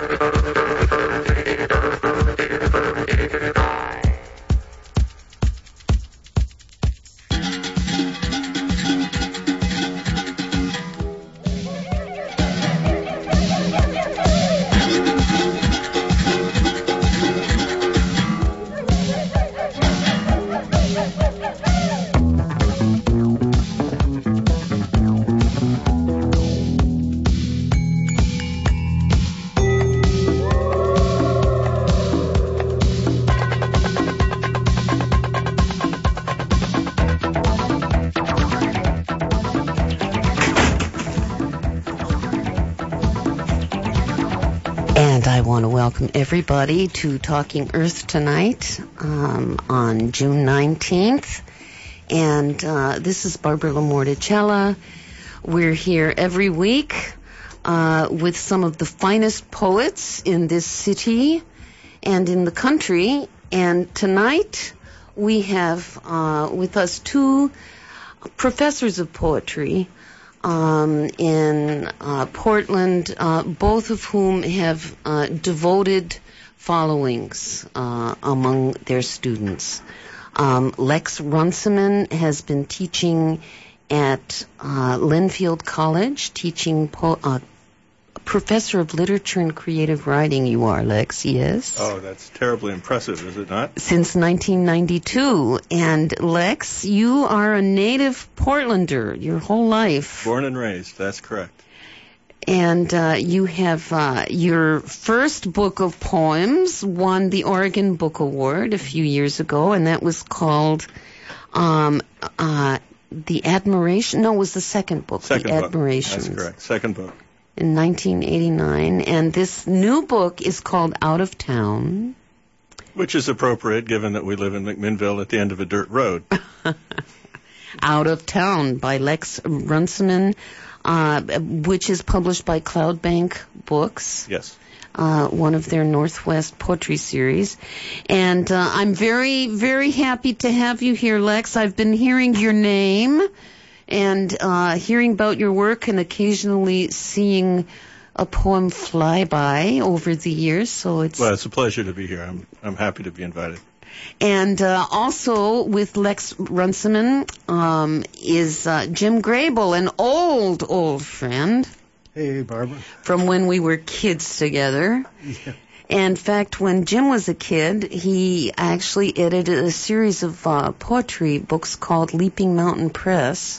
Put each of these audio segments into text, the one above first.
Welcome everybody to Talking Earth tonight on June 19th. And this is Barbara Lamorticella. We're here every week with some of the finest poets in this city and in the country. And tonight we have with us two professors of poetry in Portland, both of whom have devoted followings among their students. Lex Runciman has been teaching at Linfield College, teaching professor of literature and creative writing. You are, Lex, yes? Oh, that's terribly impressive, is it not? Since 1992. And Lex, you are a native Portlander your whole life. Born and raised, that's correct. And you have your first book of poems won the Oregon Book Award a few years ago, and that was called The Admiration. No, it was the second book, The Admirations. That's correct, second book. In 1989, and this new book is called Out of Town. Which is appropriate, given that we live in McMinnville at the end of a dirt road. Out of Town by Lex Runciman, which is published by Cloudbank Books. Yes. One of their Northwest poetry series. And I'm very, very happy to have you here, Lex. I've been hearing your name and hearing about your work and occasionally seeing a poem fly by over the years. So it's a pleasure to be here. I'm happy to be invited. And also with Lex Runciman is Jim Grable, an old friend. Hey, Barbara. From when we were kids together. Yeah. In fact, when Jim was a kid, he actually edited a series of poetry books called Leaping Mountain Press.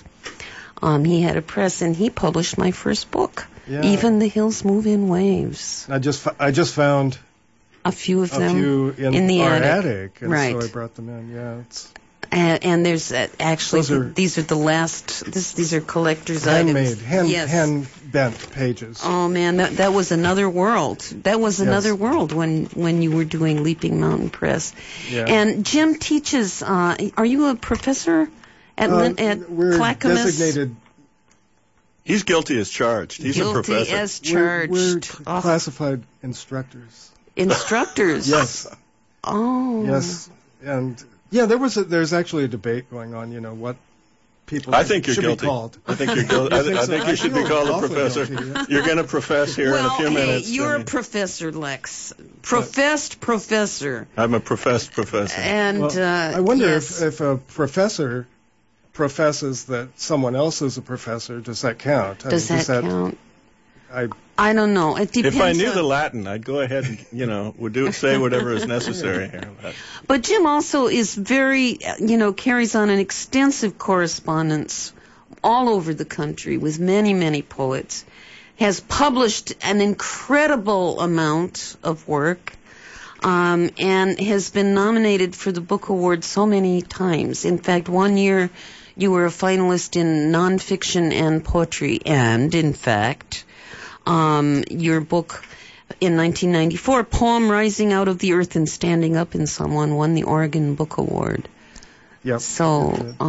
He had a press, and he published my first book, Even the Hills Move in Waves. I just found a few of them in the attic. And right. So I brought them in. Yeah, it's. And there's actually these are the last. These are collector's items. Hand bent pages. Oh man, that was another world. That was another world when you were doing Leaping Mountain Press. Yeah. And Jim teaches. Are you a professor at we're Clackamas? Designated. He's guilty as charged. He's a professor. Guilty as charged. We're classified instructors. Instructors. Yes. Oh. Yes, and. Yeah, there's actually a debate going on, what people should be called. I think you're guilty. I think you should be called a professor. Guilty, yeah. You're going to profess here in a few minutes. You're a professor, Lex. Professed professor. I'm a professed professor. And I wonder if a professor professes that someone else is a professor, does that count? Does that count? I don't know. It depends. If I knew the Latin, I'd go ahead and, would say whatever is necessary here. But Jim also is very, carries on an extensive correspondence all over the country with many, many poets, has published an incredible amount of work, and has been nominated for the Book Award so many times. In fact, one year you were a finalist in nonfiction and poetry, and, in fact, your book in 1994, Poem Rising Out of the Earth and Standing Up in Someone, won the Oregon Book Award. Yep. So,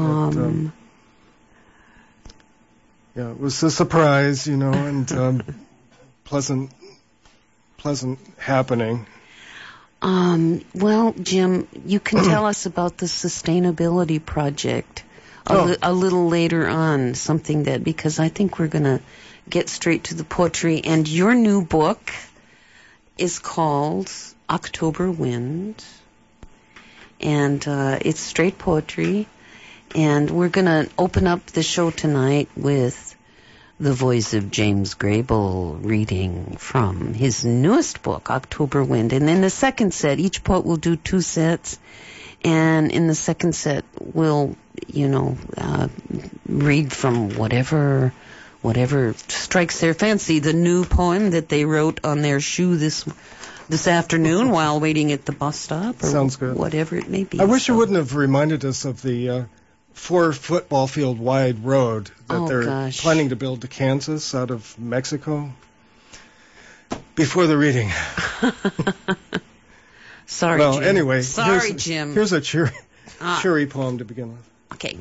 it was a surprise, and pleasant happening. Well, Jim, you can tell us about the Sustainability Project a little later on, because I think we're going to get straight to the poetry. And your new book is called October Wind, and it's straight poetry. And we're going to open up the show tonight with the voice of James Grable reading from his newest book, October Wind. And in the second set, each poet will do 2 sets. And in the second set, we'll, read from whatever strikes their fancy. The new poem that they wrote on their shoe this afternoon while waiting at the bus stop, or sounds good. Whatever it may be. I wish you wouldn't have reminded us of the 4 football field wide road that they're planning to build to Kansas out of Mexico. Before the reading. Sorry, well, Jim. Anyway, Jim. Here's a cheery poem to begin with. Okay.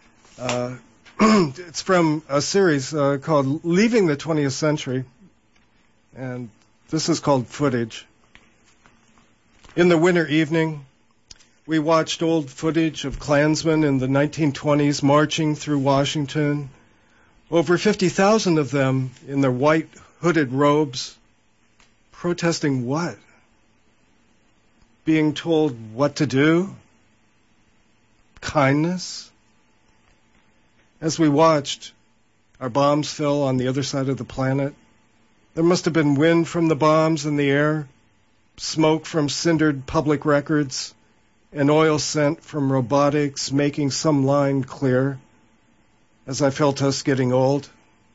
It's from a series called Leaving the 20th Century, and this is called Footage. In the winter evening, we watched old footage of Klansmen in the 1920s marching through Washington, over 50,000 of them in their white hooded robes, protesting what? Being told what to do? Kindness? As we watched, our bombs fell on the other side of the planet. There must have been wind from the bombs in the air, smoke from cindered public records, and oil scent from robotics making some line clear as I felt us getting old.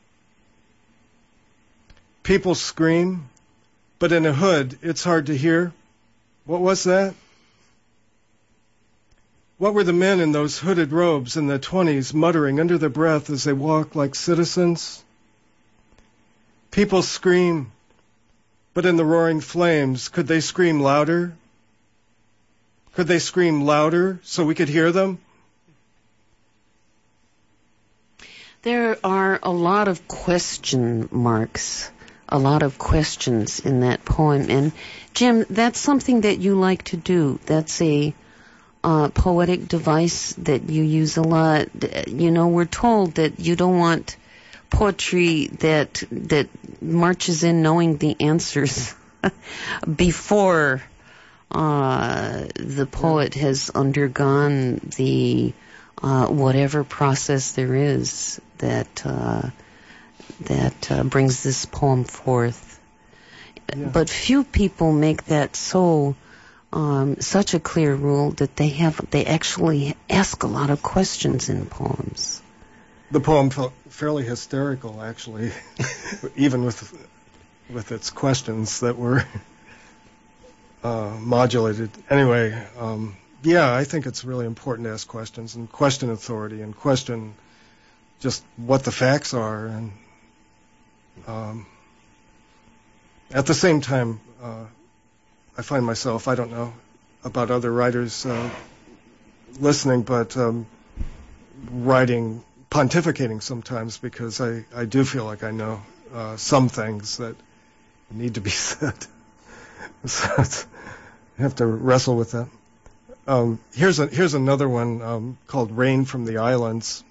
People scream, but in a hood it's hard to hear. What was that? What were the men in those hooded robes in the 20s muttering under their breath as they walked like citizens? People scream, but in the roaring flames, could they scream louder? Could they scream louder so we could hear them? There are a lot of question marks, a lot of questions in that poem. And Jim, that's something that you like to do. That's a poetic device that you use a lot. We're told that you don't want poetry that marches in knowing the answers before the poet has undergone the whatever process there is that brings this poem forth. Yeah. But few people make that such a clear rule that they actually ask a lot of questions in poems. The poem felt fairly hysterical, actually, even with its questions that were modulated. Anyway, I think it's really important to ask questions and question authority and question just what the facts are. And at the same time, I find myself, I don't know about other writers listening, but pontificating sometimes because I do feel like I know some things that need to be said. So I have to wrestle with that. Here's another one called Rain from the Islands.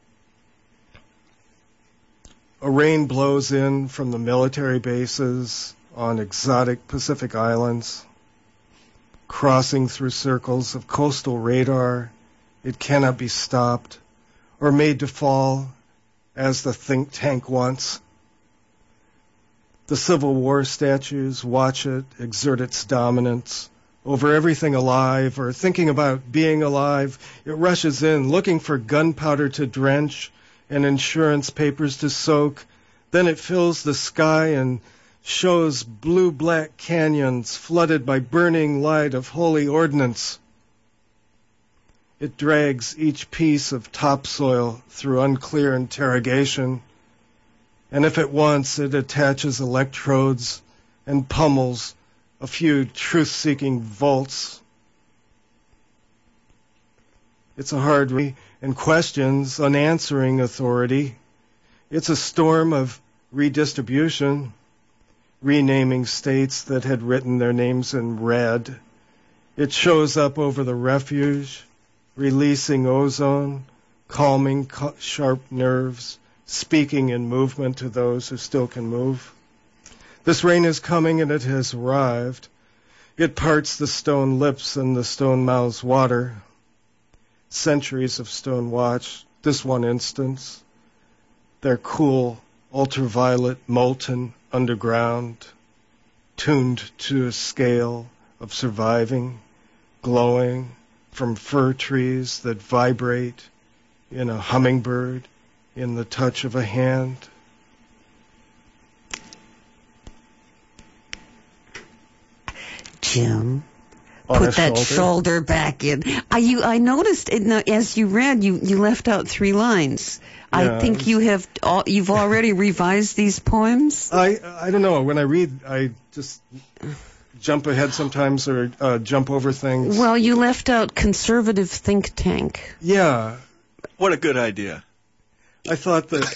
A rain blows in from the military bases on exotic Pacific islands, crossing through circles of coastal radar. It cannot be stopped or made to fall as the think tank wants. The Civil War statues watch it exert its dominance over everything alive or thinking about being alive. It rushes in looking for gunpowder to drench and insurance papers to soak. Then it fills the sky and shows blue-black canyons flooded by burning light of holy ordnance. It drags each piece of topsoil through unclear interrogation, and if it wants, it attaches electrodes and pummels a few truth-seeking volts. It's a hard read and questions unanswering authority. It's a storm of redistribution, renaming states that had written their names in red. It shows up over the refuge, releasing ozone, calming sharp nerves, speaking in movement to those who still can move. This rain is coming and it has arrived. It parts the stone lips and the stone mouth's water. Centuries of stone watch, this one instance. Their cool, ultraviolet, molten underground, tuned to a scale of surviving, glowing from fir trees that vibrate in a hummingbird, in the touch of a hand. Jim, On put a that shoulder. shoulder back in. I noticed as you read, you left out 3 lines. Yeah, I think you've already revised these poems. I don't know. When I read, I just jump ahead sometimes or jump over things. Well, you left out conservative think tank. Yeah, What a good idea. I thought that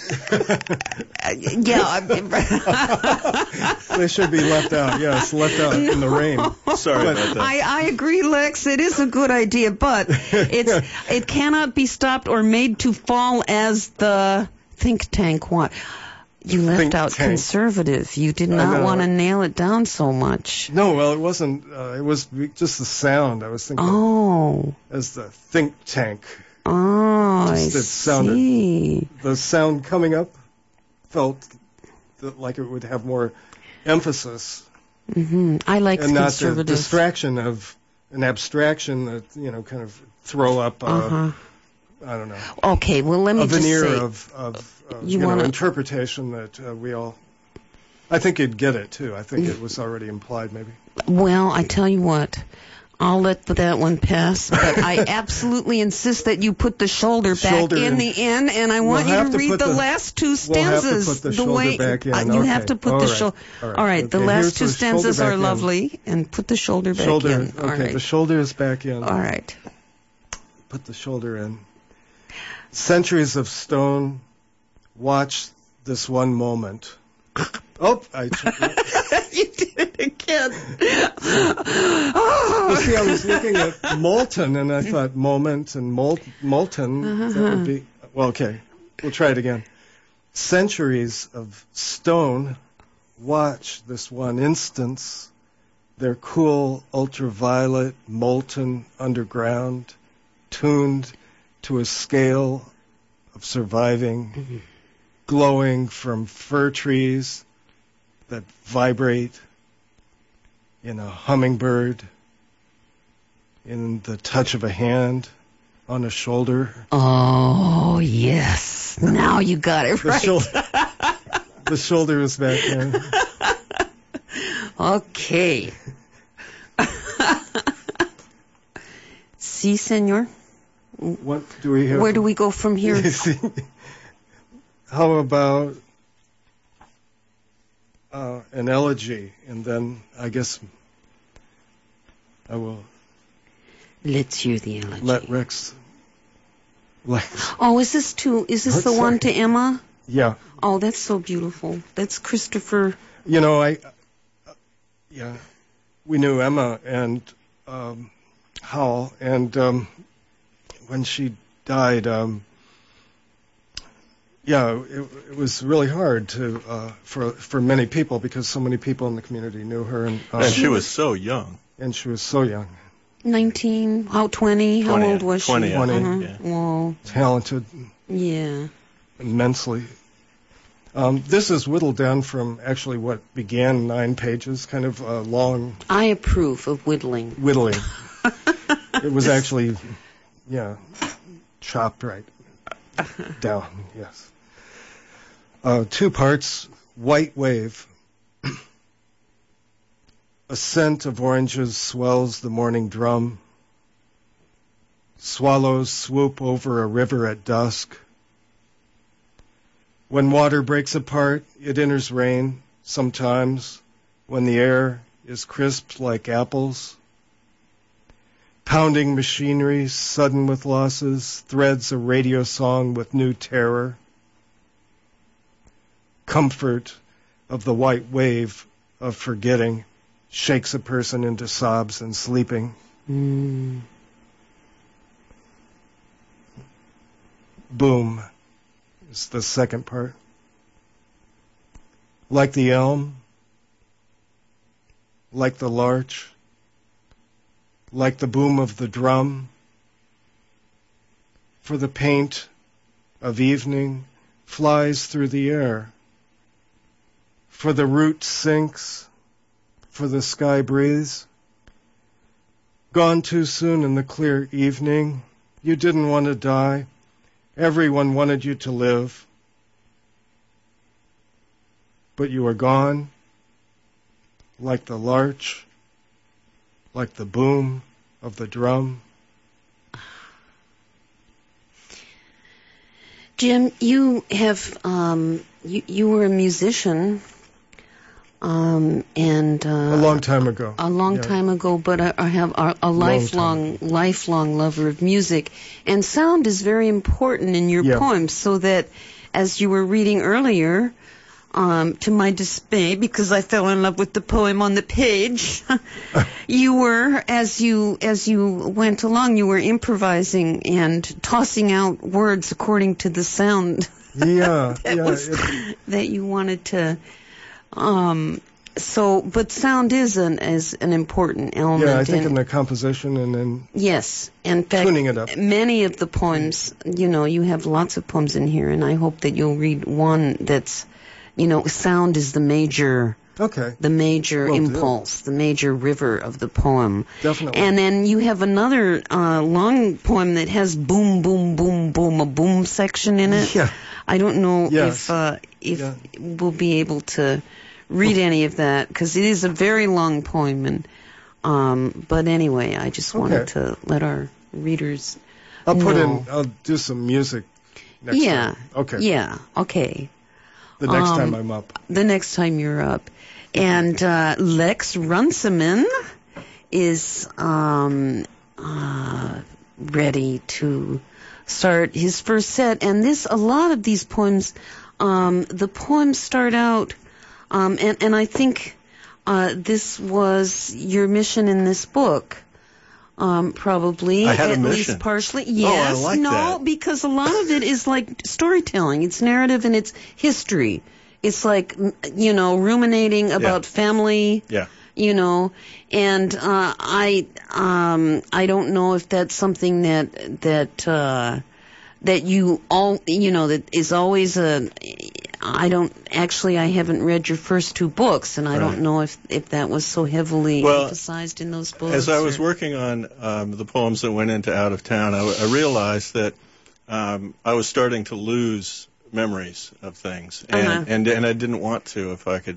Yeah. they should be left out. Yes, left out in the rain. Sorry But about that. I agree, Lex. It is a good idea, but it cannot be stopped or made to fall as the think tank one. You left Think out tank. conservative. You did I not know. want to nail it down so much. No, well, it wasn't. It was just the sound. I was thinking Oh, as the think tank. I Just it sounded- see. The sound coming up felt like it would have more emphasis I like and not the conservative. distraction of an abstraction that kind of throw up. Uh-huh. I don't know. Okay, well, let me A just veneer say. of You wanna- interpretation that we all. I think you'd get it too. I think it was already implied, maybe. Well, I tell you what, I'll let that one pass, but I absolutely insist that you put the shoulder back Shoulder in in. the end, and I want We'll you have to to read put the the- last 2 We'll have to stanzas. put the the shoulder way back in. you Okay. have to put All the right. shoulder. All right. All right, the Okay, last here's 2 the shoulder stanzas back are in. lovely, and put the shoulder back Shoulder. in. All Okay, right. the shoulder is back in. All right. Put the shoulder in. Centuries of stone watch this one moment. Oh, You did it again. you see, I was looking at molten, and I thought moment and molten. That would be well. Okay, we'll try it again. Centuries of stone watch this one instance. Their cool, ultraviolet, molten underground, tuned to a scale of surviving, glowing from fir trees that vibrate in a hummingbird, in the touch of a hand, on a shoulder. Oh, yes. Now you got it The, right. the shoulder is back in. Okay. Si, senor. What do we have? Where do we go from here? How about an elegy, and then I guess I will Let's hear the elegy. let Rex. Oh, is this the Sorry. one to Emma? Yeah, Oh, that's so beautiful. That's Christopher. we knew Emma and Howell, and when she died, it was really hard to for many people because so many people in the community knew her, and And she was so young. she was so young, 19, 20? How 20, old was 20, she? I think, Uh-huh. yeah. Whoa. talented Yeah. immensely. This is whittled down from actually what began 9 pages, kind of long I approve of whittling. whittling. It was actually, chopped right down, yes. 2 parts, White Wave. A scent of oranges swells the morning drum. Swallows swoop over a river at dusk. When water breaks apart, it enters rain, sometimes, when the air is crisp like apples. Pounding machinery, sudden with losses, threads a radio song with new terror. Comfort of the white wave of forgetting shakes a person into sobs and sleeping. Mm. Boom is the second part. Like the elm, like the larch, like the boom of the drum. For the paint of evening flies through the air. For the root sinks, for the sky breathes. Gone too soon in the clear evening, you didn't want to die. Everyone wanted you to live. But you are gone, like the larch, like the boom of the drum. Jim, you have you were a musician, and A long time ago. a long time ago, but I have a lifelong lover of music, and sound is very important in your poems. So that, as you were reading earlier, to my dismay, because I fell in love with the poem on the page, you were, as you went along, you were improvising and tossing out words according to the sound. That you wanted to. But sound is an important element. Yeah, I think in the composition and then yes, in fact, tuning it up. Many of the poems, you have lots of poems in here, and I hope that you'll read one that's, sound is the major. Okay. The major impulse, the major river of the poem. Definitely. And then you have another long poem that has boom, boom, boom, boom, a boom section in it. Yeah. I don't know if we'll be able to read any of that, because it is a very long poem. But anyway, I just wanted to let our readers I'll do some music next time. Okay. Yeah, okay. The next time I'm up. The next time you're up. And Lex Runciman is ready to start his first set. And a lot of these poems, the poems start out, and I think this was your mission in this book. Probably, I had a at mission. least partially. Yes, I like that. Because a lot of it is like storytelling. It's narrative and it's history. It's like, ruminating about family. Yeah. And I don't know if that's something that you all, that is always I haven't read your first two books, and I don't know if that was so heavily emphasized in those books. As I was working on the poems that went into Out of Town, I realized that I was starting to lose memories of things, and I didn't want to if I could.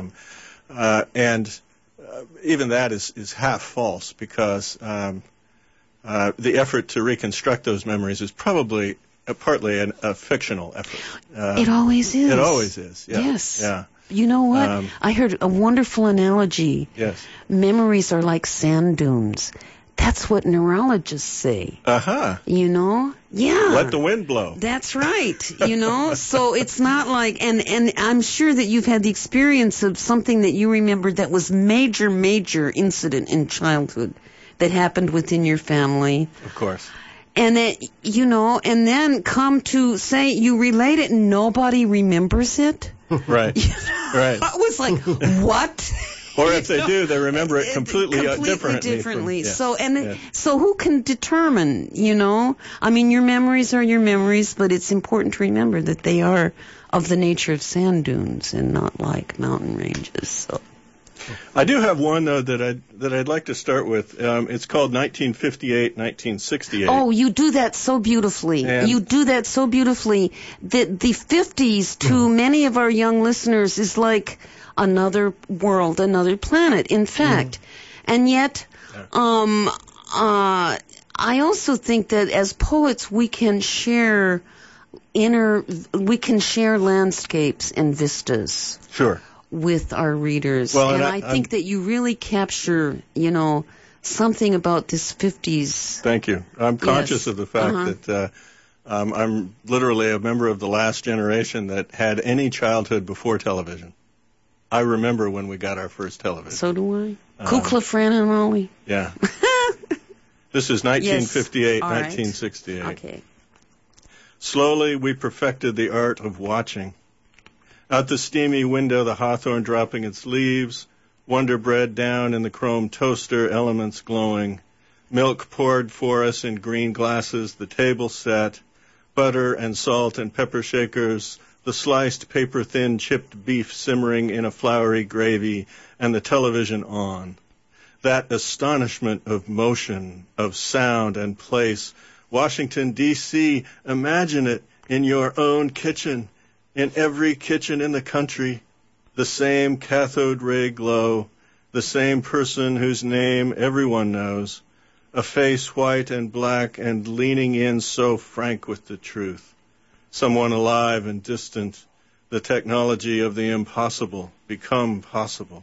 Even that is half false, because the effort to reconstruct those memories is probably partly a fictional effort. It always is. It always is. Yeah. Yes. Yeah. You know what? I heard a wonderful analogy. Yes. Memories are like sand dunes. That's what neurologists say. Uh-huh. Yeah. Let the wind blow. That's right. So it's not like, and I'm sure that you've had the experience of something that you remembered that was major incident in childhood that happened within your family. Of course. And that, and then come to say you relate it and nobody remembers it. Right. Right. I was like, what? Or if they do, they remember it completely differently. So who can determine, I mean, your memories are your memories, but it's important to remember that they are of the nature of sand dunes and not like mountain ranges. So. I do have one, though, that I'd like to start with. It's called 1958-1968. Oh, you do that so beautifully. You do that so beautifully. The 50s to many of our young listeners is like another world, another planet, in fact. And yet, I also think that as poets we can share landscapes and vistas. Sure. With our readers. Well, and I think that you really capture, something about this 50s. Thank you. I'm conscious of the fact that I'm literally a member of the last generation that had any childhood before television. I remember when we got our first television. So do I. Kukla, Fran, and Ollie. Yeah. This is 1958, yes. 1968. Right. Okay. Slowly we perfected the art of watching. Out the steamy window, the hawthorn dropping its leaves, Wonder Bread down in the chrome toaster, elements glowing. Milk poured for us in green glasses, the table set. Butter and salt and pepper shakers, the sliced paper-thin chipped beef simmering in a floury gravy, and the television on. That astonishment of motion, of sound and place. Washington, D.C., imagine it in your own kitchen, in every kitchen in the country. The same cathode ray glow, the same person whose name everyone knows. A face white and black and leaning in so frank with the truth. Someone alive and distant, the technology of the impossible become possible.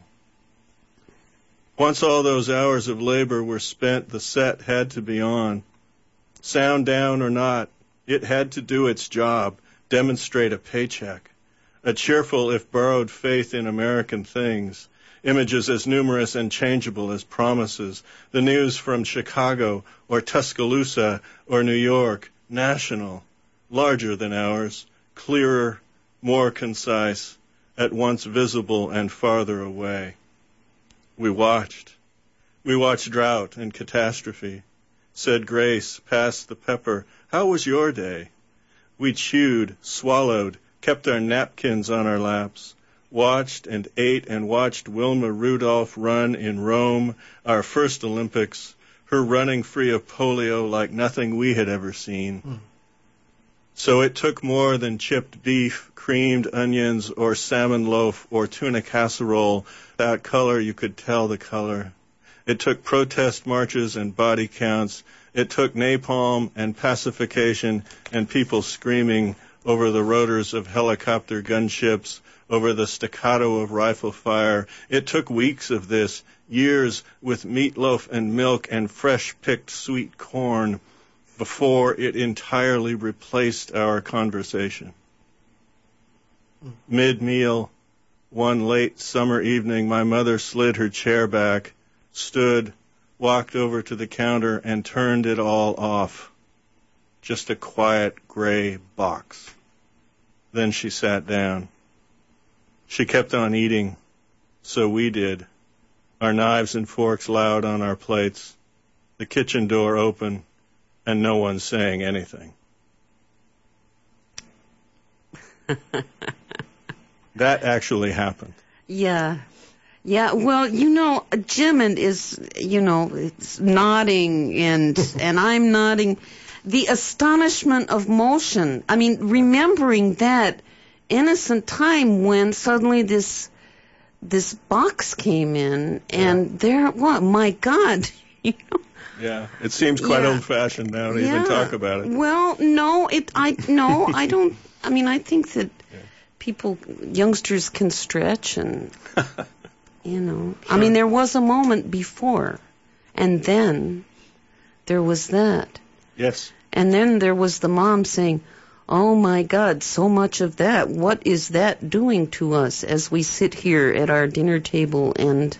Once all those hours of labor were spent, the set had to be on. Sound down or not, it had to do its job, demonstrate a paycheck, a cheerful if borrowed faith in American things, images as numerous and changeable as promises, the news from Chicago or Tuscaloosa or New York, national, larger than ours, clearer, more concise, at once visible and farther away. We watched drought and catastrophe, said grace, passed the pepper. How was your day? We chewed, swallowed, kept our napkins on our laps, watched and ate and watched Wilma Rudolph run in Rome, our first Olympics, her running free of polio like nothing we had ever seen. So it took more than chipped beef, creamed onions, or salmon loaf, or tuna casserole. Without color, you could tell the color. It took protest marches and body counts. It took napalm and pacification and people screaming over the rotors of helicopter gunships, over the staccato of rifle fire. It took weeks of this, years with meatloaf and milk and fresh-picked sweet corn, before it entirely replaced our conversation. Mid-meal, one late summer evening, my mother slid her chair back, stood, walked over to the counter, and turned it all off. Just a quiet gray box. Then she sat down. She kept on eating, so we did, our knives and forks loud on our plates, the kitchen door open, and no one saying anything. That actually happened. Yeah. Yeah, well, Jim is, it's nodding and I'm nodding. The astonishment of motion. I mean, remembering that innocent time when suddenly this box came in and there, what, my God, Yeah, it seems quite old-fashioned now to even talk about it. Well, no, I don't. I mean, I think that youngsters can stretch and, Sure. I mean, there was a moment before, and then there was that. Yes. And then there was the mom saying, "Oh my God, so much of that. What is that doing to us as we sit here at our dinner table?" And,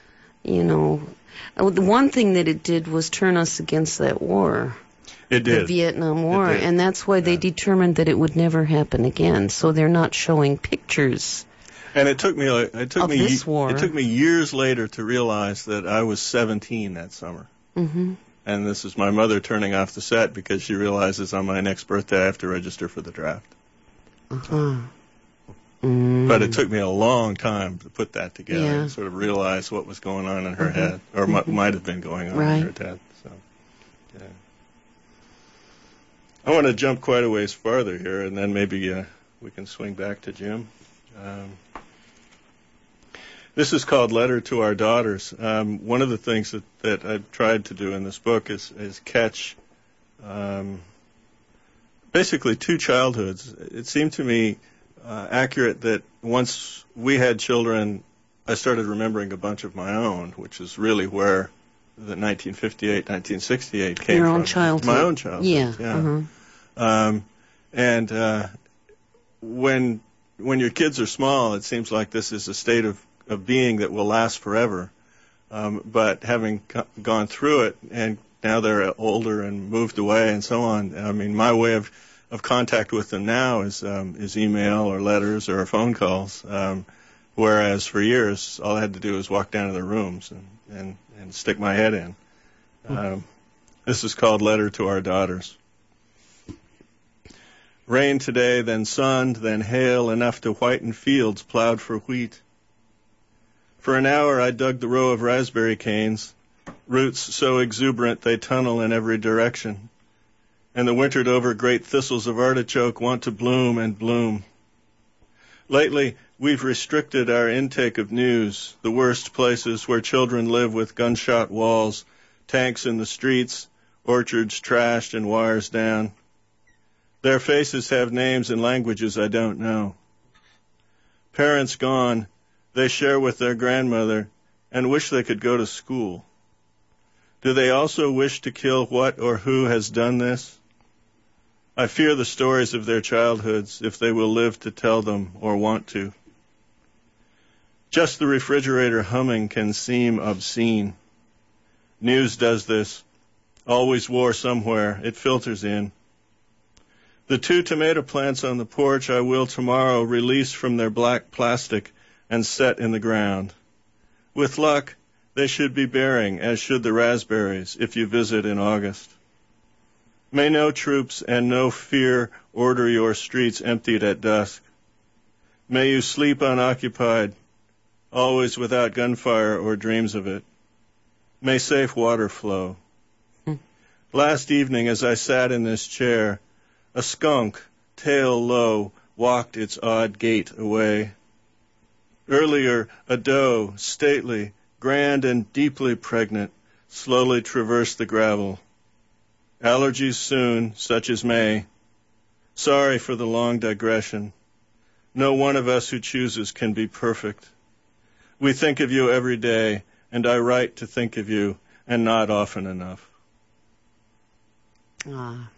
the one thing that it did was turn us against that war. It did. The Vietnam War. And that's why they determined that it would never happen again. So they're not showing pictures. And it took me this war. It took me years later to realize that I was 17 that summer. Mm-hmm. And this is my mother turning off the set because she realizes on my next birthday I have to register for the draft. Uh-huh. But it took me a long time to put that together and sort of realize what was going on in her head, or might have been going on in her head. So, yeah. I want to jump quite a ways farther here, and then maybe we can swing back to Jim. This is called Letter to Our Daughters. One of the things that I've tried to do in this book is catch basically two childhoods. It seemed to me accurate that once we had children, I started remembering a bunch of my own, which is really where the 1958, 1968 came from. Your own childhood. My own childhood. Yeah. Uh-huh. And when your kids are small, it seems like this is a state of being that will last forever. But having gone through it, and now they're older and moved away and so on, I mean, my way of contact with them now is email or letters or phone calls. Whereas for years, all I had to do was walk down to the rooms and stick my head in. This is called Letter to Our Daughters. Rain today, then sun, then hail, enough to whiten fields plowed for wheat. For an hour I dug the row of raspberry canes, roots so exuberant they tunnel in every direction, and the wintered-over great thistles of artichoke want to bloom and bloom. Lately, we've restricted our intake of news, the worst places where children live with gunshot walls, tanks in the streets, orchards trashed and wires down. Their faces have names and languages I don't know. Parents gone, they share with their grandmother and wish they could go to school. Do they also wish to kill what or who has done this? I fear the stories of their childhoods, if they will live to tell them or want to. Just the refrigerator humming can seem obscene. News does this. Always war somewhere. It filters in. The 2 tomato plants on the porch I will tomorrow release from their black plastic and set in the ground. With luck, they should be bearing, as should the raspberries, if you visit in August. May no troops and no fear order your streets emptied at dusk. May you sleep unoccupied, always without gunfire or dreams of it. May safe water flow. Last evening, as I sat in this chair, a skunk, tail low, walked its odd gait away. Earlier, a doe, stately, grand and deeply pregnant, slowly traversed the gravel. Allergies soon, such as May. Sorry for the long digression. No one of us who chooses can be perfect. We think of you every day, and I write to think of you, and not often enough. Ah.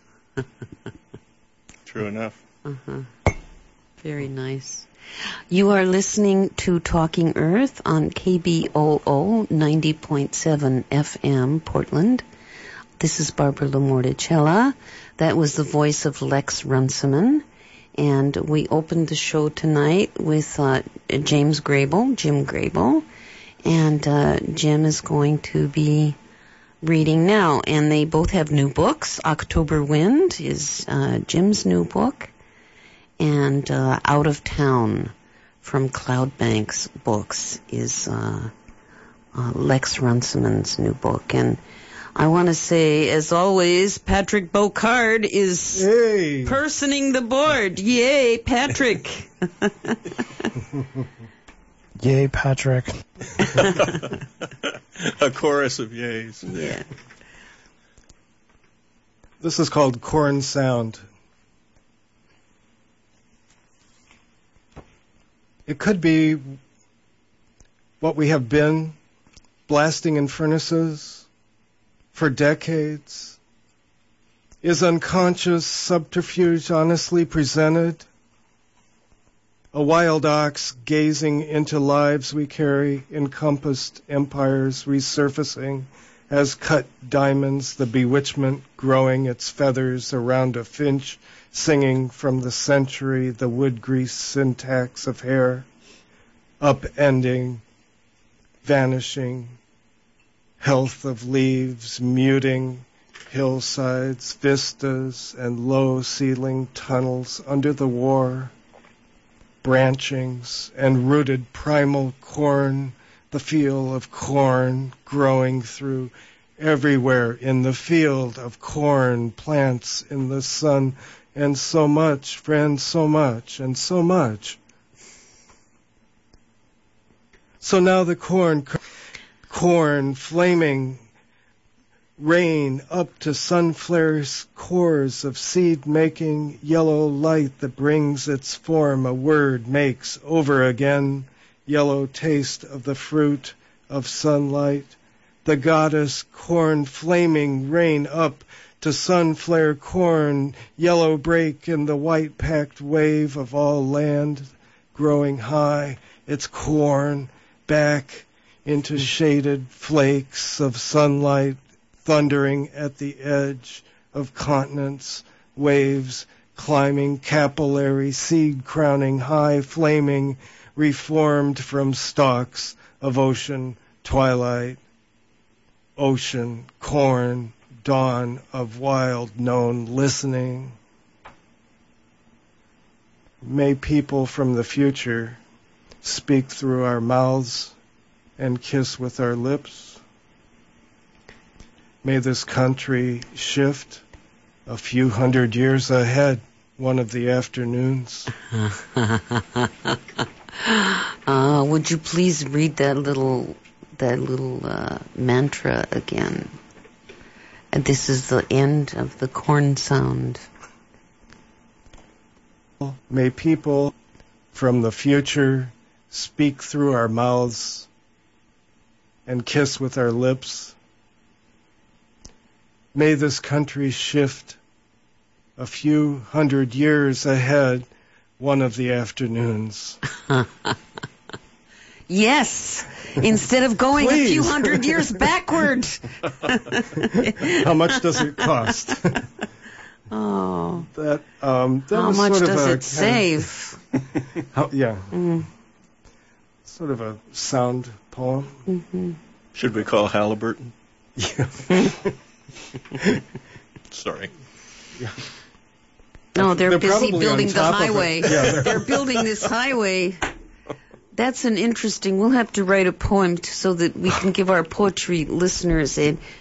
True enough. Very nice. You are listening to Talking Earth on KBOO 90.7 FM, Portland. This is Barbara Lamorticella. That was the voice of Lex Runciman. And we opened the show tonight with Jim Grable. And Jim is going to be reading now. And they both have new books. October Wind is Jim's new book. And Out of Town from Cloudbanks Books is Lex Runciman's new book. And I want to say, as always, Patrick Bocard is personing the board. Yay, Patrick. Yay, Patrick. A chorus of yays. Yeah. This is called Corn Sound. It could be what we have been, blasting in furnaces for decades. Is unconscious subterfuge honestly presented? A wild ox gazing into lives we carry, encompassed empires resurfacing as cut diamonds, the bewitchment growing its feathers around a finch, singing from the century the wood-grease syntax of hair, upending, vanishing, health of leaves, muting, hillsides, vistas, and low-ceiling tunnels under the war, branchings and rooted primal corn, the feel of corn growing through everywhere in the field of corn, plants in the sun, and so much, friends, so much, and so much. So now the corn, flaming, rain up to sunflare's cores of seed-making yellow light that brings its form a word makes over again, yellow taste of the fruit of sunlight. The goddess corn flaming rain up to sunflare corn, yellow break in the white-packed wave of all land, growing high, its corn back into shaded flakes of sunlight, thundering at the edge of continents, waves climbing capillary, seed crowning high, flaming, reformed from stalks of ocean twilight, ocean, corn, dawn of wild known listening. May people from the future speak through our mouths and kiss with our lips. May this country shift a few hundred years ahead one of the afternoons. Would you please read that little mantra again? And this is the end of the corn sound. May people from the future speak through our mouths and kiss with our lips. May this country shift a few hundred years ahead one of the afternoons. Yes, instead of going a few hundred years backward. How much does it cost? Oh, that how was much sort of does a it save? Yeah. Sort of a sound poem. Mm-hmm. Should we call Halliburton? Yeah. Sorry. Yeah. No, they're busy probably building on the top of it. highway. Yeah, They're building this highway. That's an interesting. We'll have to write a poem so that we can give our poetry listeners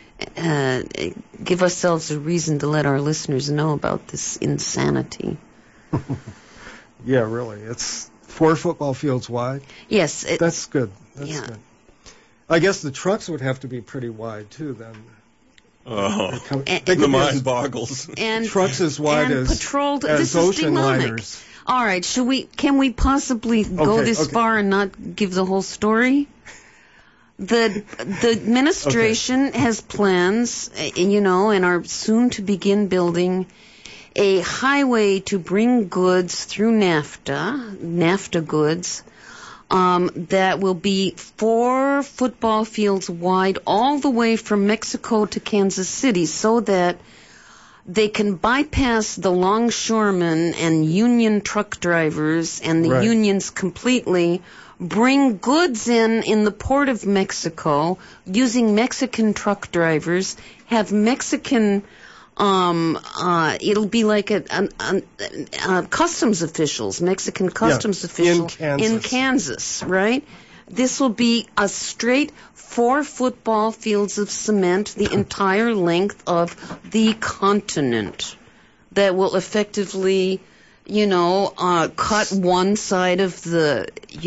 give ourselves a reason to let our listeners know about this insanity. Yeah, really. It's 4 football fields wide. Yes, That's good. That's yeah. good. I guess the trucks would have to be pretty wide too then. Oh, And- the mind boggles. and Trucks as wide and as patrolled. as This ocean is demonic. liners. All right, can we possibly go this far and not give the whole story? The administration has plans, and are soon to begin building a highway to bring goods through NAFTA goods, that will be 4 football fields wide all the way from Mexico to Kansas City, so that they can bypass the longshoremen and union truck drivers and the Right. unions completely, bring goods in the port of Mexico using Mexican truck drivers, have Mexican, it'll be like a customs officials, Mexican customs officials in Kansas, right? This will be a straight 4 football fields of cement the entire length of the continent that will effectively, cut one side of the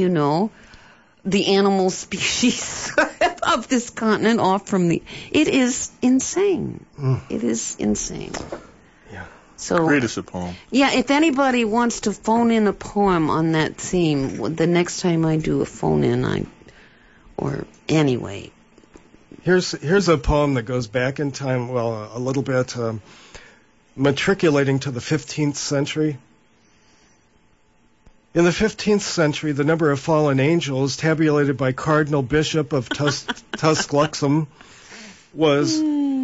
animal species of this continent off from the... It is insane. It is insane. Yeah. So, Read us a poem. yeah, if anybody wants to phone in a poem on that theme, the next time I do a phone-in, anyway. Here's a poem that goes back in time, a little bit, matriculating to the 15th century. In the 15th century, the number of fallen angels tabulated by Cardinal Bishop of Tusculum was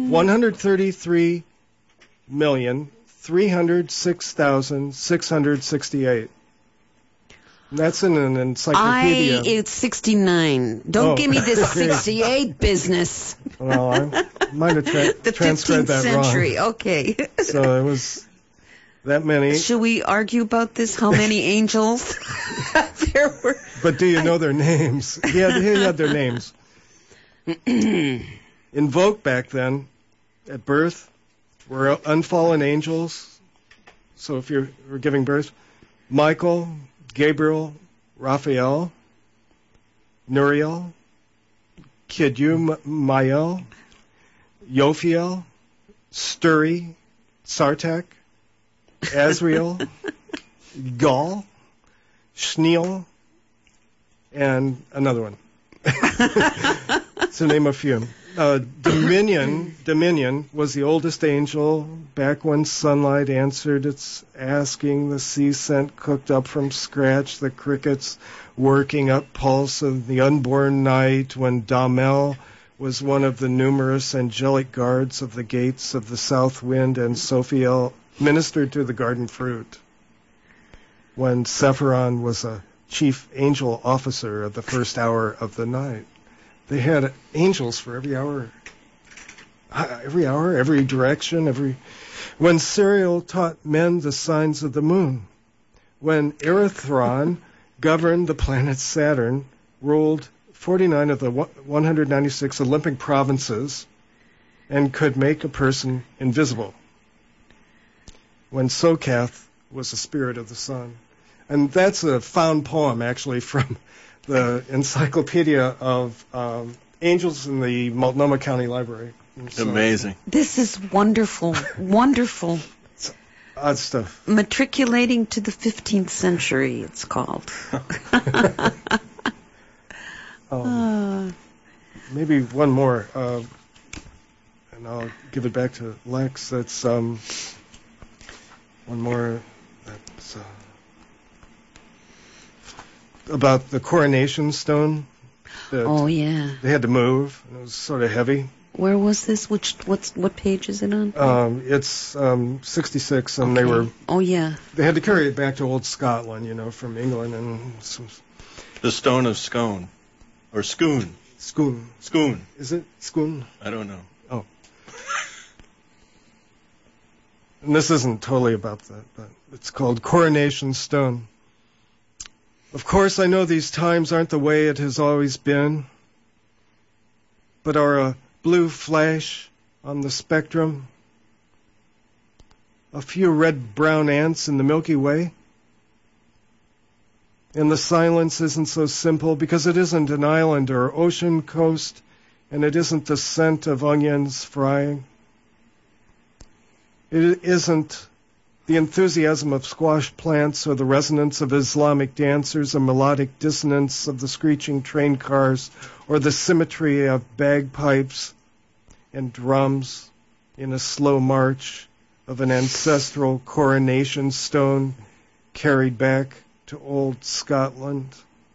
133,306,668. That's in an encyclopedia. It's 69. Don't give me this 68 business. Well, I might have The transcribed 15th that century. wrong. Okay. So it was that many. Should we argue about this? How many angels there were? But do you know their names? He had their names. Invoked back then at birth were unfallen angels. So if you were giving birth, Michael, Gabriel, Raphael, Nuriel, Kidum-Mael, Yophiel, Sturi, Sartak, Azriel, Gal, Schneel, and another one. To name a few. Dominion was the oldest angel back when sunlight answered its asking, the sea scent cooked up from scratch, the crickets working up pulse of the unborn night, when Damel was one of the numerous angelic guards of the gates of the south wind, and Sophiel ministered to the garden fruit. When Sephiron was a chief angel officer of the first hour of the night. They had angels for every hour, every direction, When Serial taught men the signs of the moon. When Erythron governed the planet Saturn, ruled 49 of the 196 Olympic provinces, and could make a person invisible. When Sokath was the spirit of the sun. And that's a found poem, actually, from the Encyclopedia of Angels in the Multnomah County Library. So, amazing. This is wonderful, wonderful. It's odd stuff. Matriculating to the 15th century, it's called. Maybe one more, and I'll give it back to Lex. That's one more. That's about the coronation stone. Oh yeah. They had to move. And it was sort of heavy. Where was this? What page is it on? It's 66, and Okay. they were. Oh yeah. They had to carry it back to old Scotland, from England, and The Stone of Scone. Or Scone. Scone. Scone. Is it Scone? I don't know. Oh. And this isn't totally about that, but it's called Coronation Stone. Of course, I know these times aren't the way it has always been, but are a blue flash on the spectrum, a few red-brown ants in the Milky Way. And the silence isn't so simple because it isn't an island or ocean coast, and it isn't the scent of onions frying. It isn't the enthusiasm of squash plants or the resonance of Islamic dancers or melodic dissonance of the screeching train cars or the symmetry of bagpipes and drums in a slow march of an ancestral coronation stone carried back to old Scotland.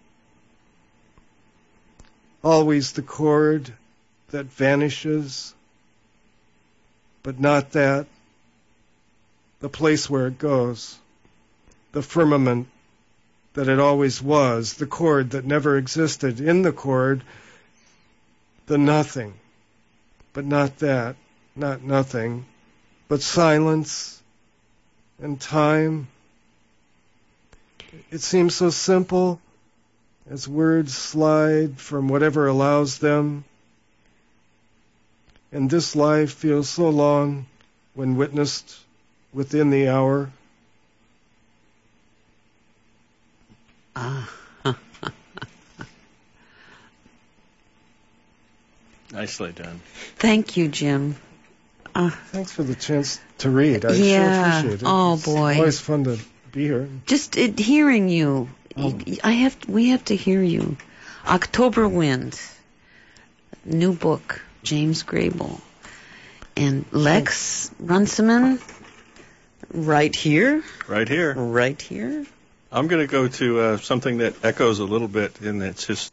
Always the chord that vanishes, but not that. The place where it goes, the firmament that it always was, the chord that never existed, in the chord, the nothing, but not that, not nothing, but silence and time. It seems so simple as words slide from whatever allows them, and this life feels so long when witnessed within the hour. Nicely done. Thank you, Jim. Thanks for the chance to read. I Yeah. sure appreciate it. Oh, It's boy. always fun to be here. Just hearing you, Oh. we have to hear you. October Wind, new book, James Grable, and Lex Runciman, right here. Right here. Right here. I'm going to go to something that echoes a little bit in its history.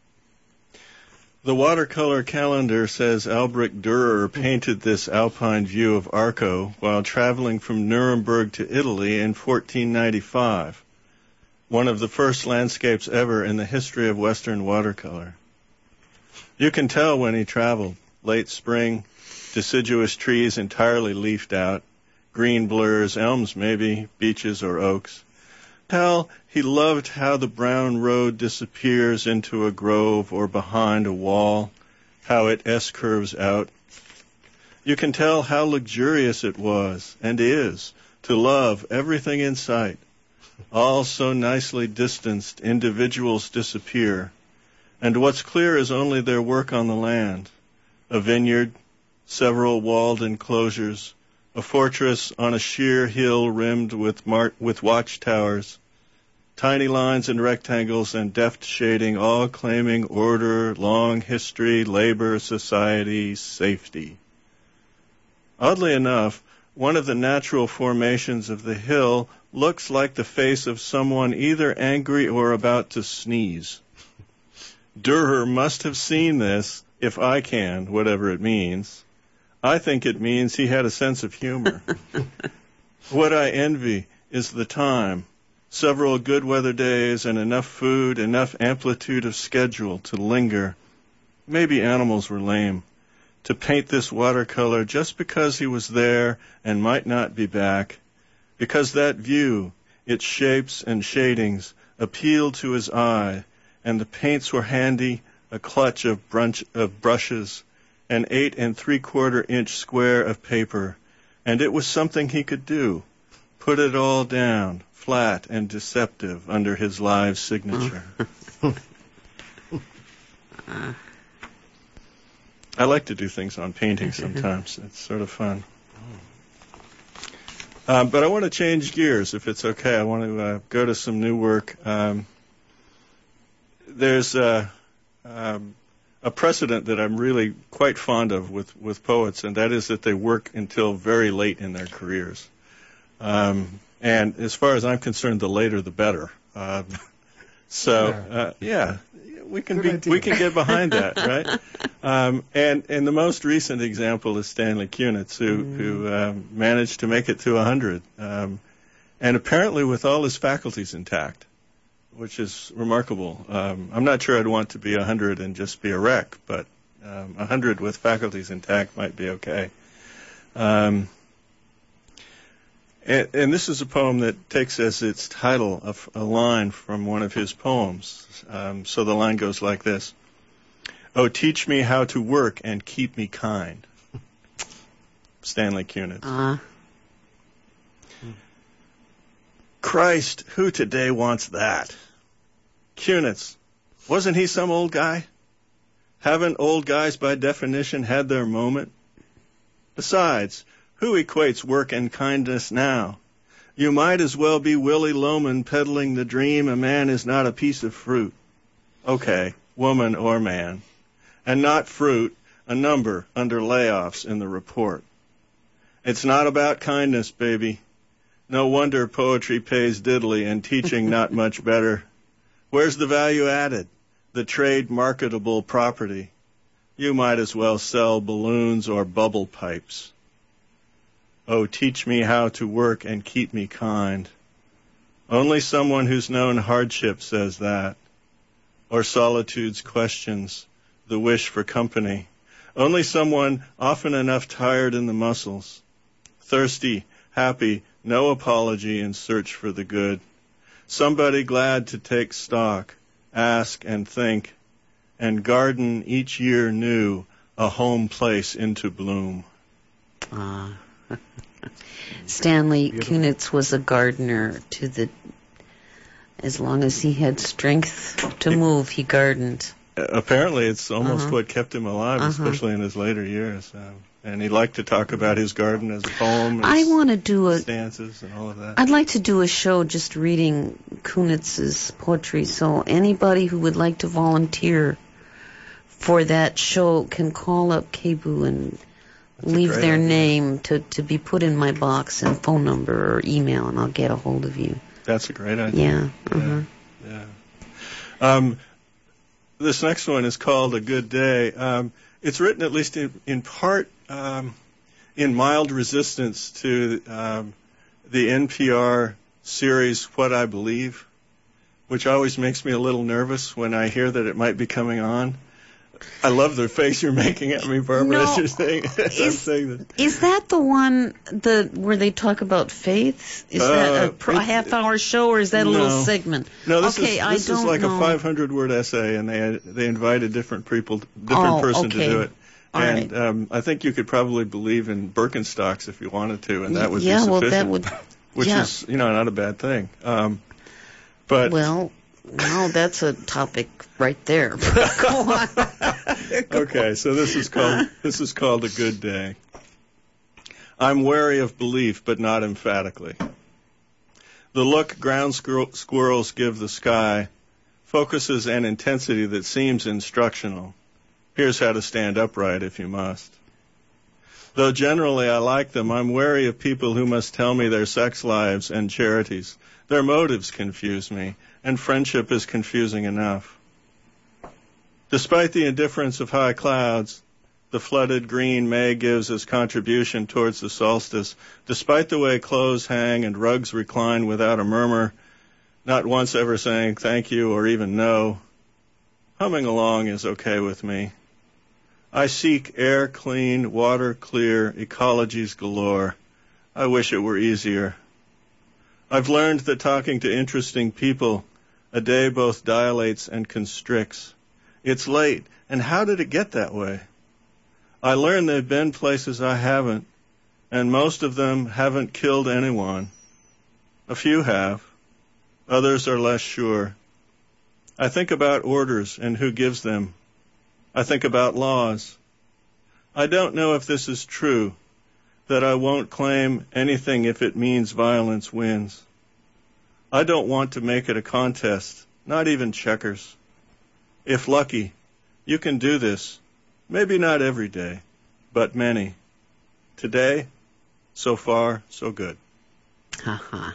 The watercolor calendar says Albrecht Dürer painted this alpine view of Arco while traveling from Nuremberg to Italy in 1495, one of the first landscapes ever in the history of Western watercolor. You can tell when he traveled. Late spring, deciduous trees entirely leafed out, green blurs, elms maybe, beeches or oaks. Tell he loved how the brown road disappears into a grove or behind a wall, how it S-curves out. You can tell how luxurious it was, and is, to love everything in sight. All so nicely distanced, individuals disappear, and what's clear is only their work on the land. A vineyard, several walled enclosures, a fortress on a sheer hill rimmed with watchtowers, tiny lines and rectangles and deft shading, all claiming order, long history, labor, society, safety. Oddly enough, one of the natural formations of the hill looks like the face of someone either angry or about to sneeze. Dürer must have seen this, if I can, whatever it means. I think it means he had a sense of humor. What I envy is the time, Several good weather days and enough food, enough amplitude of schedule to linger. Maybe animals were lame. To paint this watercolor just because he was there and might not be back. Because that view, its shapes and shadings, appealed to his eye, and the paints were handy, a clutch of brushes, an 8 3/4 inch square of paper, and it was something he could do. Put it all down, flat and deceptive, under his live signature. I like to do things on painting sometimes. It's sort of fun. But I want to change gears, if it's okay. I want to go to some new work. There's a precedent that I'm really quite fond of with poets, and that is that they work until very late in their careers. And as far as I'm concerned, the later the better. We can get behind that, right? And the most recent example is Stanley Kunitz, who managed to make it to 100, and apparently with all his faculties intact, which is remarkable. I'm not sure I'd want to be 100 and just be a wreck, but 100 with faculties intact might be okay. And this is a poem that takes as its title a line from one of his poems. So the line goes like this. Oh, teach me how to work and keep me kind. Stanley Kunitz. Christ, who today wants that? Kunitz, wasn't he some old guy? Haven't old guys by definition had their moment? Besides, who equates work and kindness now? You might as well be Willie Loman peddling the dream a man is not a piece of fruit. Okay, woman or man. And not fruit, a number under layoffs in the report. It's not about kindness, baby. No wonder poetry pays diddly and teaching not much better. Where's the value added? The trade marketable property. You might as well sell balloons or bubble pipes. Oh, teach me how to work and keep me kind. Only someone who's known hardship says that. Or solitude's questions, the wish for company. Only someone often enough tired in the muscles. Thirsty, happy, no apology in search for the good. Somebody glad to take stock, ask and think, and garden each year new a home place into bloom. Stanley Kunitz was a gardener as long as he had strength to move, he gardened. Apparently it's almost what kept him alive, especially in his later years. And he liked to talk about his garden as a poem, I want to do stanzas and all of that. I'd like to do a show just reading Kunitz's poetry, so anybody who would like to volunteer for that show can call up KBOO and leave their name to be put in my box and phone number or email, and I'll get a hold of you. That's a great idea. Yeah. This next one is called A Good Day. It's written, at least in part, in mild resistance to the NPR series What I Believe, which always makes me a little nervous when I hear that it might be coming on. I love the face you're making at me, Barbara, as you're saying, I'm saying this. Is that the one where they talk about faith? Is that a half-hour show, or is that a little segment? No, this is like a 500-word essay, and they invite a different person to do it. I think you could probably believe in Birkenstocks if you wanted to, and that would be sufficient. Well, that would, which is, not a bad thing. Now that's a topic right there. Go on. Okay, so this is called A Good Day. I'm wary of belief, but not emphatically. The look ground squirrels give the sky focuses an intensity that seems instructional. Here's how to stand upright if you must. Though generally I like them, I'm wary of people who must tell me their sex lives and charities. Their motives confuse me, and friendship is confusing enough. Despite the indifference of high clouds, the flooded green May gives as contribution towards the solstice, despite the way clothes hang and rugs recline without a murmur, not once ever saying thank you or even no. Humming along is okay with me. I seek air clean, water clear, ecologies galore. I wish it were easier. I've learned that talking to interesting people, a day both dilates and constricts. It's late, and how did it get that way? I learned they've been places I haven't, and most of them haven't killed anyone. A few have. Others are less sure. I think about orders and who gives them. I think about laws. I don't know if this is true, that I won't claim anything if it means violence wins. I don't want to make it a contest, not even checkers. If lucky, you can do this, maybe not every day, but many. Today, so far, so good. Ha-ha.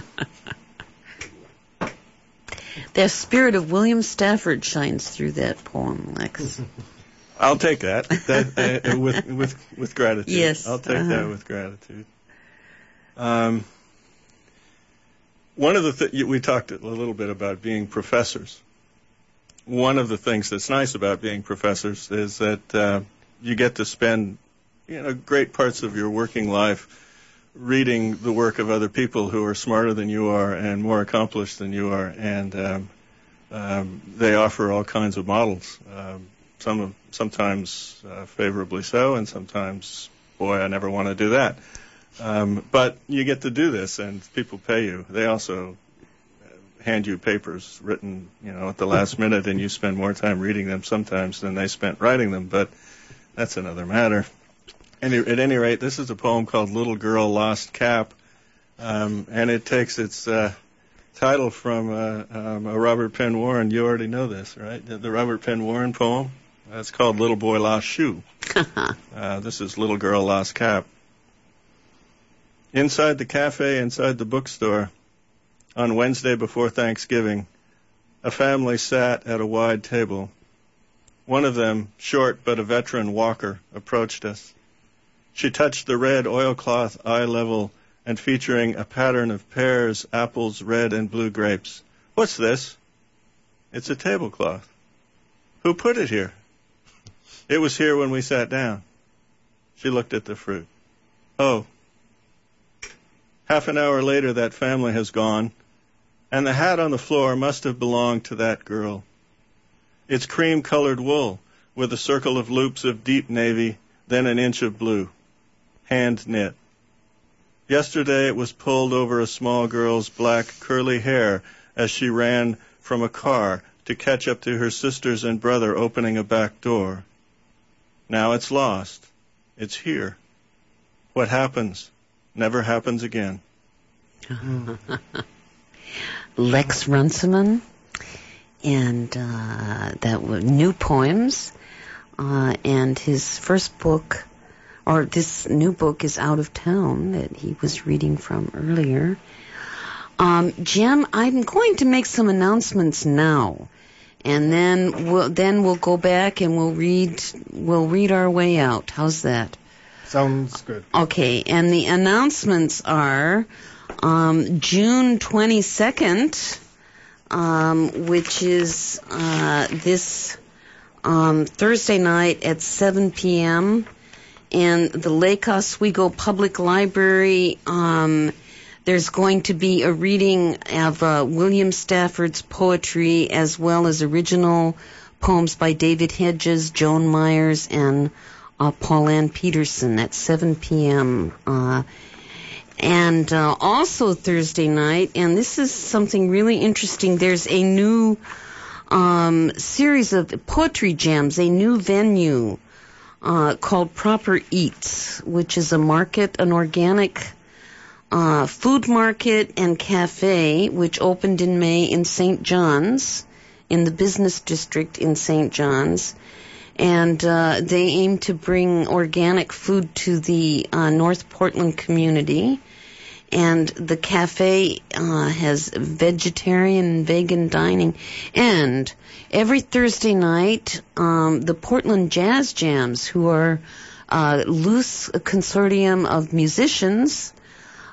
The spirit of William Stafford shines through that poem, Lex. I'll take that. With gratitude. Yes. I'll take that with gratitude. One of the we talked a little bit about being professors. One of the things that's nice about being professors is that you get to spend, great parts of your working life reading the work of other people who are smarter than you are and more accomplished than you are, and they offer all kinds of models. Sometimes favorably so, and sometimes, boy, I never want to do that. But you get to do this, and people pay you. They also hand you papers written, at the last minute, and you spend more time reading them sometimes than they spent writing them. But that's another matter. At any rate, this is a poem called "Little Girl Lost Cap," and it takes its title from a Robert Penn Warren. You already know this, right? The Robert Penn Warren poem. It's called "Little Boy Lost Shoe." This is "Little Girl Lost Cap." Inside the cafe, inside the bookstore, on Wednesday before Thanksgiving, a family sat at a wide table. One of them, short but a veteran walker, approached us. She touched the red oilcloth eye level and featuring a pattern of pears, apples, red and blue grapes. "What's this?" "It's a tablecloth." "Who put it here?" "It was here when we sat down." She looked at the fruit. "Oh." Half an hour later, that family has gone, and the hat on the floor must have belonged to that girl. It's cream-colored wool with a circle of loops of deep navy, then an inch of blue. Hand knit. Yesterday it was pulled over a small girl's black curly hair as she ran from a car to catch up to her sisters and brother opening a back door. Now it's lost. It's here. What happens never happens again. Lex Runciman, and that were new poems, and his first book, or this new book, is Out of Town that he was reading from earlier. Jim, I'm going to make some announcements now, and then we'll go back and we'll read our way out. How's that? Sounds good. Okay, and the announcements are June 22nd, which is this Thursday night at 7 p.m. in the Lake Oswego Public Library. There's going to be a reading of William Stafford's poetry as well as original poems by David Hedges, Joan Myers, and Paul Ann Peterson at 7 p.m. And also Thursday night, and this is something really interesting, there's a new series of poetry jams, a new venue called Proper Eats, which is an organic food market and cafe, which opened in May in St. John's, in the business district in St. John's. And they aim to bring organic food to the North Portland community. And the cafe has vegetarian and vegan dining. And every Thursday night, the Portland Jazz Jams, who are a loose consortium of musicians,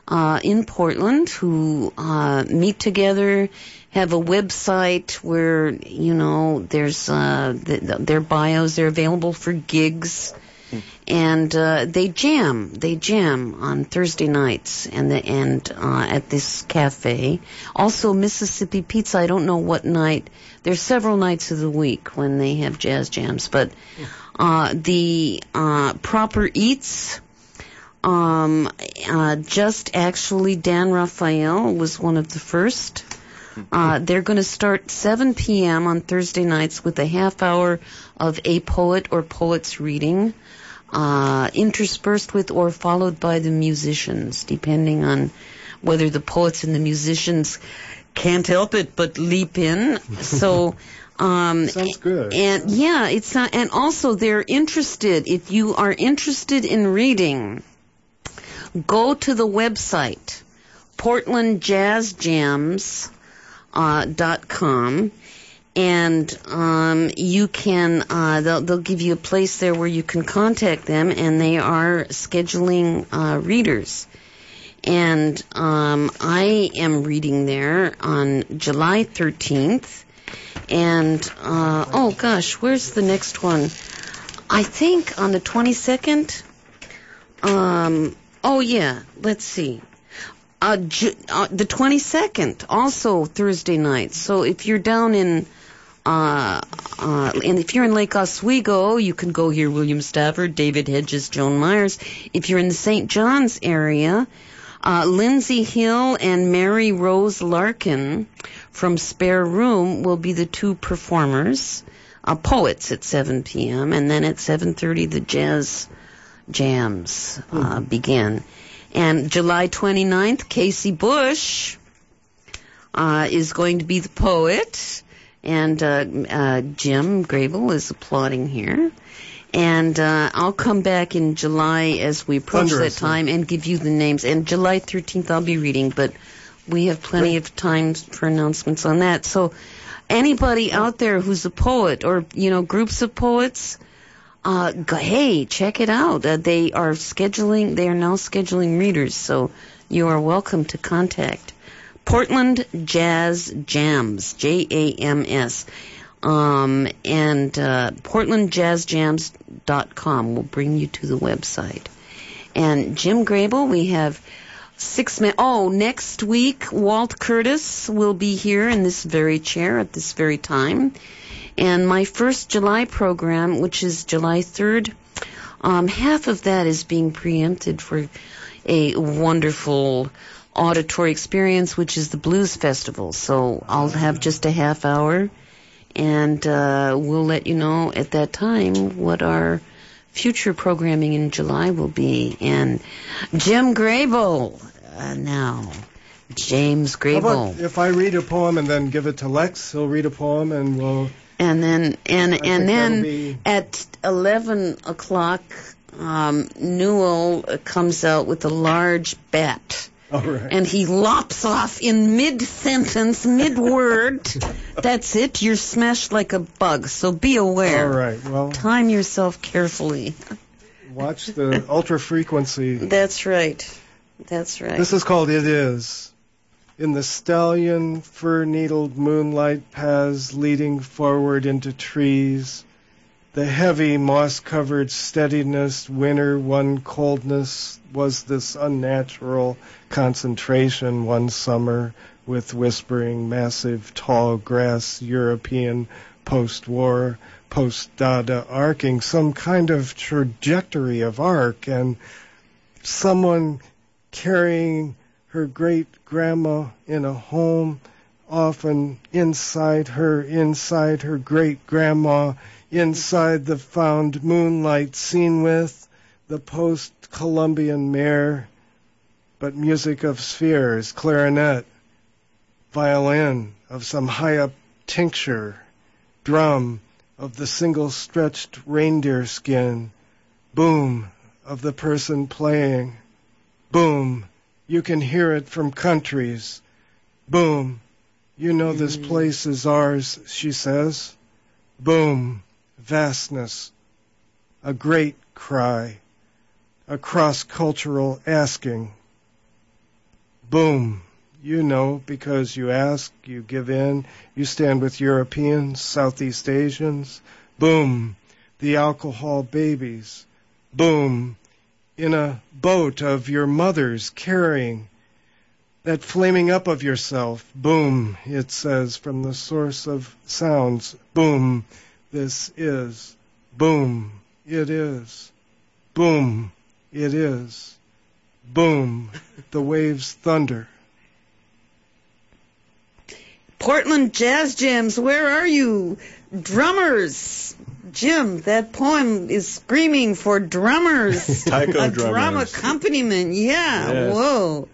in Portland who meet together, have a website where, there's their bios, they're available for gigs, and they jam on Thursday nights and at this cafe. Also Mississippi Pizza, I don't know what night. There's several nights of the week when they have jazz jams, but the Proper Eats, just actually Dan Raphael was one of the first. They're going to start 7 p.m. on Thursday nights with a half hour of a poet or poet's reading, interspersed with or followed by the musicians, depending on whether the poets and the musicians can't help it but leap in. So, sounds good. And yeah, it's not, and also they're interested. If you are interested in reading, go to the website, portlandjazzjams.com, and you can they'll give you a place there where you can contact them, and they are scheduling readers. And I am reading there on July 13th, and oh gosh, where's the next one? I think on the 22nd. Oh yeah, let's see. The 22nd, also Thursday night. So if you're down in, and if you're in Lake Oswego, you can go hear William Stafford, David Hedges, Joan Myers. If you're in the St. John's area, Lindsay Hill and Mary Rose Larkin from Spare Room will be the two performers, poets at 7 p.m., and then at 7:30 the jazz jams begin. And July 29th, Casey Bush is going to be the poet, and Jim Grable is applauding here. And I'll come back in July as we approach that time and give you the names. And July 13th I'll be reading, but we have plenty of time for announcements on that. So anybody out there who's a poet or, groups of poets, hey, check it out. They are now scheduling readers, so you are welcome to contact Portland Jazz Jams, Jams, and portlandjazzjams.com will bring you to the website. And Jim Grable, we have 6 minutes. Oh, next week, Walt Curtis will be here in this very chair at this very time. And my first July program, which is July 3rd, half of that is being preempted for a wonderful auditory experience, which is the Blues Festival. So I'll have just a half hour, and we'll let you know at that time what our future programming in July will be. And Jim Grable, now. James Grable. How about if I read a poem and then give it to Lex, he'll read a poem and we'll... And then at 11 o'clock, Newell comes out with a large bat. All right. And he lops off in mid-sentence, mid-word. That's it. You're smashed like a bug. So be aware. All right. Well, time yourself carefully. Watch the ultra frequency. That's right. That's right. This is called It Is. In the stallion, fur-needled moonlight paths leading forward into trees, the heavy moss-covered steadiness, winter one coldness, was this unnatural concentration one summer with whispering, massive, tall grass, European post-war, post-Dada arcing, some kind of trajectory of arc, and someone carrying her great-grandma in a home, often inside her great-grandma, inside the found moonlight seen with the post-Columbian mare, but music of spheres, clarinet, violin of some high-up tincture, drum of the single-stretched reindeer skin, boom of the person playing, boom. You can hear it from countries. Boom. You know this place is ours, she says. Boom. Vastness. A great cry. A cross-cultural asking. Boom. You know, because you ask, you give in, you stand with Europeans, Southeast Asians. Boom. The alcohol babies. Boom. In a boat of your mothers carrying that flaming up of yourself. Boom. It says from the source of sounds. Boom. This is. Boom. It is. Boom. It is. Boom. The waves thunder. Portland Jazz Jams, where are you? Drummers. Jim, that poem is screaming for drummers. Taiko a drummers. drum accompaniment. Yeah. Yes. Whoa.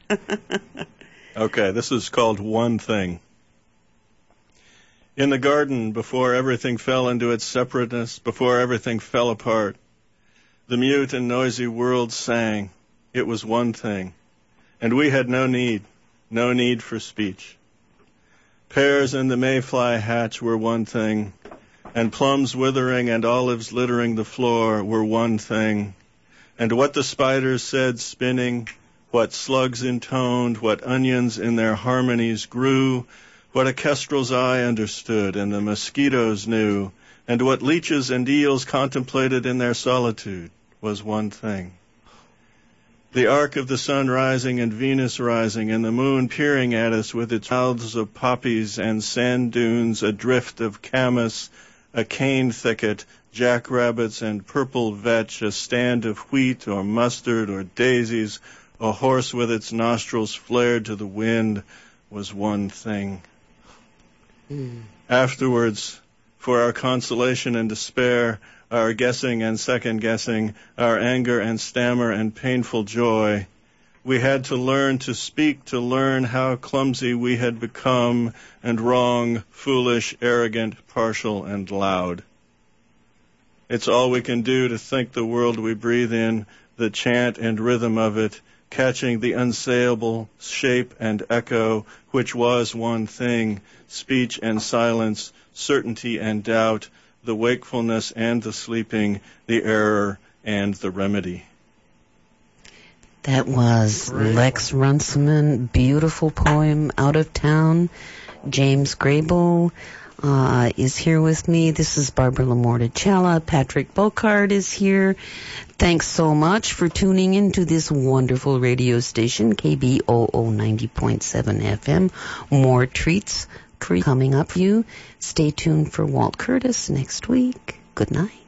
Okay, this is called One Thing. In the garden, before everything fell into its separateness, before everything fell apart, the mute and noisy world sang. It was one thing, and we had no need for speech. Pears in the mayfly hatch were one thing, and plums withering and olives littering the floor were one thing, and what the spiders said spinning, what slugs intoned, what onions in their harmonies grew, what a kestrel's eye understood and the mosquitoes knew, and what leeches and eels contemplated in their solitude was one thing. The arc of the sun rising and Venus rising, and the moon peering at us with its mouths of poppies and sand dunes, a drift of camas, a cane thicket, jackrabbits and purple vetch, a stand of wheat or mustard or daisies, a horse with its nostrils flared to the wind, was one thing. Afterwards, for our consolation and despair, our guessing and second-guessing, our anger and stammer and painful joy, we had to learn to speak, to learn how clumsy we had become, and wrong, foolish, arrogant, partial, and loud. It's all we can do to think the world we breathe in, the chant and rhythm of it, catching the unsayable shape and echo, which was one thing, speech and silence, certainty and doubt, the wakefulness and the sleeping, the error and the remedy. That was Lex Runciman, beautiful poem, Out of Town. James Grable is here with me. This is Barbara Lamorticella. Patrick Bocard is here. Thanks so much for tuning in to this wonderful radio station, KBOO 90.7 FM. More treats coming up for you. Stay tuned for Walt Curtis next week. Good night.